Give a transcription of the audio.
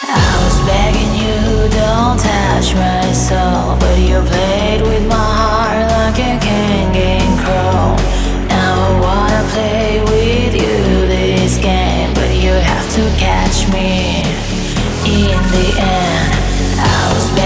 I was begging you, don't touch my soul, but you played with my heart like a king crow. Now I wanna play with you this game, but you have to catch me. In the end, I was